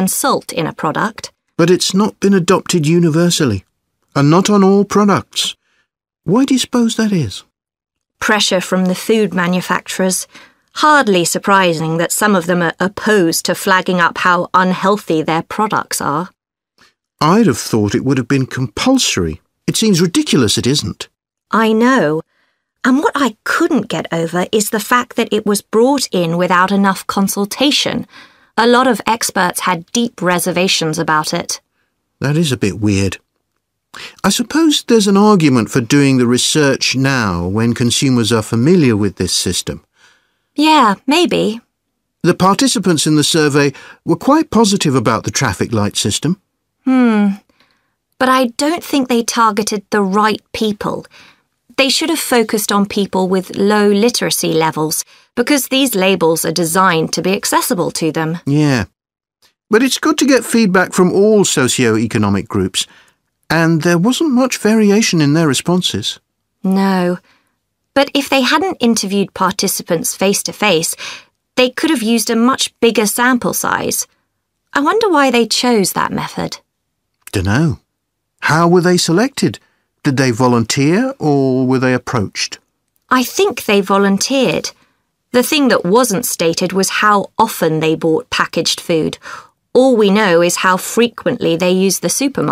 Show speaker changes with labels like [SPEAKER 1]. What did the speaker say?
[SPEAKER 1] and salt in a product.
[SPEAKER 2] But it's not been adopted universally, and not on all products. Why do you suppose that is?
[SPEAKER 1] Pressure from the food manufacturers. Hardly surprising that some of them are opposed to flagging up how unhealthy their products are.
[SPEAKER 2] I'd have thought it would have been compulsory. It seems ridiculous it isn't.
[SPEAKER 1] I know. And what I couldn't get over is the fact that it was brought in without enough consultation. A lot of experts had deep reservations about it.
[SPEAKER 2] That is a bit weird. I suppose there's an argument for doing the research now when consumers are familiar with this system.
[SPEAKER 1] Yeah, maybe.
[SPEAKER 2] The participants in the survey were quite positive about the traffic light system.
[SPEAKER 1] But I don't think they targeted the right people. They should have focused on people with low literacy levels, because these labels are designed to be accessible to them.
[SPEAKER 2] Yeah. But it's good to get feedback from all socio-economic groups, and there wasn't much variation in their responses.
[SPEAKER 1] No. But if they hadn't interviewed participants face-to-face, they could have used a much bigger sample size. I wonder why they chose that method.
[SPEAKER 2] Dunno. How were they selected? Did they volunteer or were they approached?
[SPEAKER 1] I think they volunteered. The thing that wasn't stated was how often they bought packaged food. All we know is how frequently they used the supermarket.